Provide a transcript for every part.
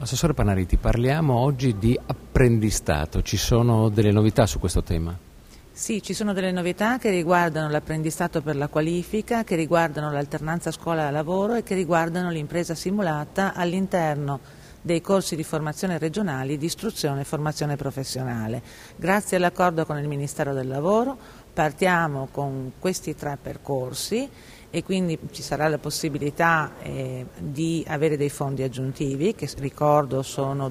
Assessore Panariti, parliamo oggi di apprendistato. Ci sono delle novità su questo tema? Sì, ci sono delle novità che riguardano l'apprendistato per la qualifica, che riguardano l'alternanza scuola-lavoro e che riguardano l'impresa simulata all'interno dei corsi di formazione regionali di istruzione e formazione professionale. Grazie all'accordo con il Ministero del Lavoro partiamo con questi 3 percorsi e quindi ci sarà la possibilità di avere dei fondi aggiuntivi che ricordo sono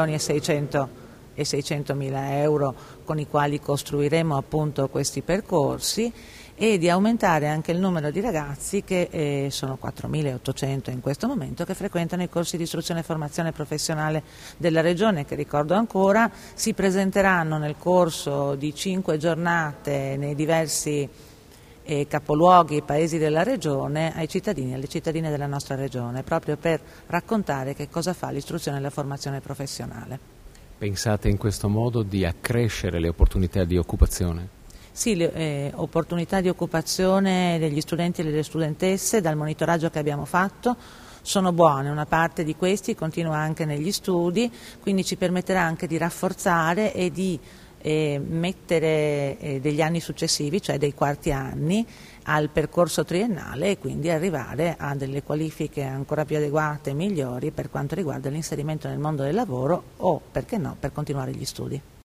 2.600.000 euro con i quali costruiremo appunto questi percorsi e di aumentare anche il numero di ragazzi che sono 4.800 in questo momento che frequentano i corsi di istruzione e formazione professionale della Regione che ricordo ancora si presenteranno nel corso di 5 giornate nei diversi capoluoghi e paesi della Regione ai cittadini e alle cittadine della nostra Regione proprio per raccontare che cosa fa l'istruzione e la formazione professionale. Pensate in questo modo di accrescere le opportunità di occupazione? Sì, le opportunità di occupazione degli studenti e delle studentesse dal monitoraggio che abbiamo fatto sono buone, una parte di questi continua anche negli studi, quindi ci permetterà anche di rafforzare e di mettere degli anni successivi, cioè dei quarti anni, al percorso triennale e quindi arrivare a delle qualifiche ancora più adeguate e migliori per quanto riguarda l'inserimento nel mondo del lavoro o, perché no, per continuare gli studi.